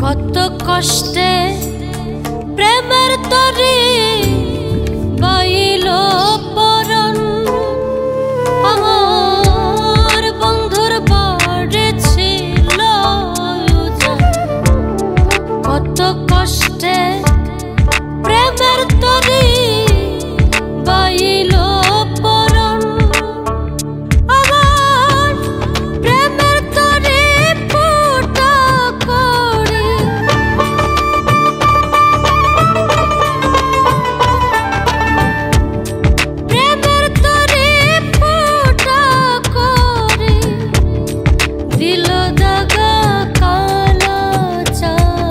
কত কষ্টে প্রেমের তরি বাইল পরন আমার বন্ধুর বাড়ি ছিল কত কষ্টে প্রেমের তরি বাইল পরন আমার প্রেমের তরি ফুটা করি প্রেমের তরি ফুটা করি দিল দাগা কালা চা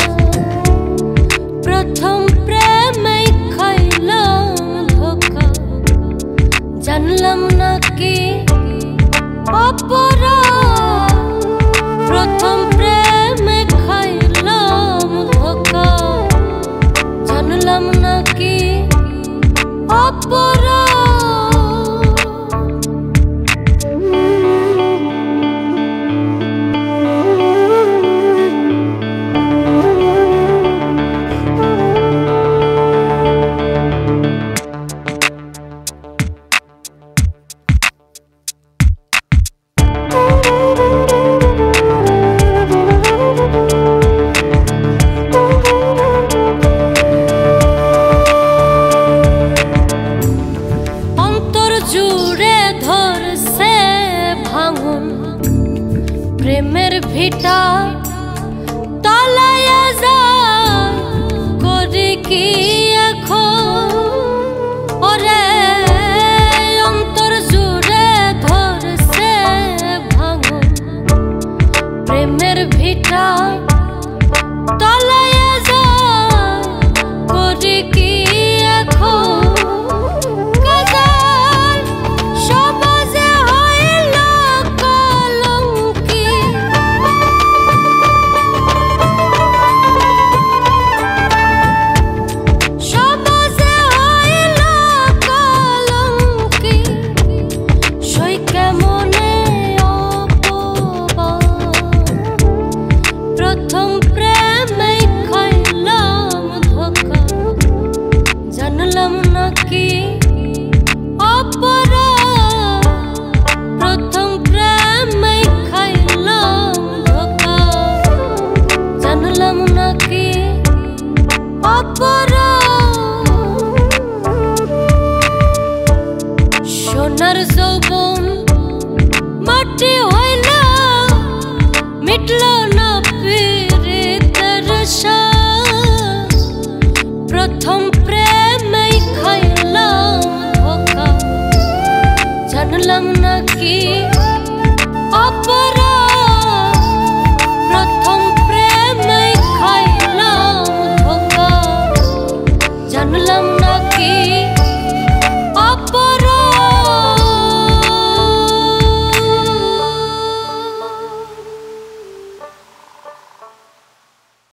প্রথম প্রেমে খাইলাম ধোকা জানলাম না কি অপরাধ প্রথম প্রেমে খাইলাম ধোকা জানলাম না কি অপরাধ জুড়ে ধরছে ভাঙন প্রেমের ভিটা তলায়া যায় করি কি এখন ওরে অন্তর জুড়ে ধরছে ভাঙন প্রেমের ভিটা তলায়া যায় করি কি এখন প্রথম প্রেমে খাইলাম ধোকা জানলাম না কি অপরাধ প্রথম প্রেমে খাইলাম ধোকা জানলাম না কি অপরাধ সোনার যৌবন মাটি হইল মিটল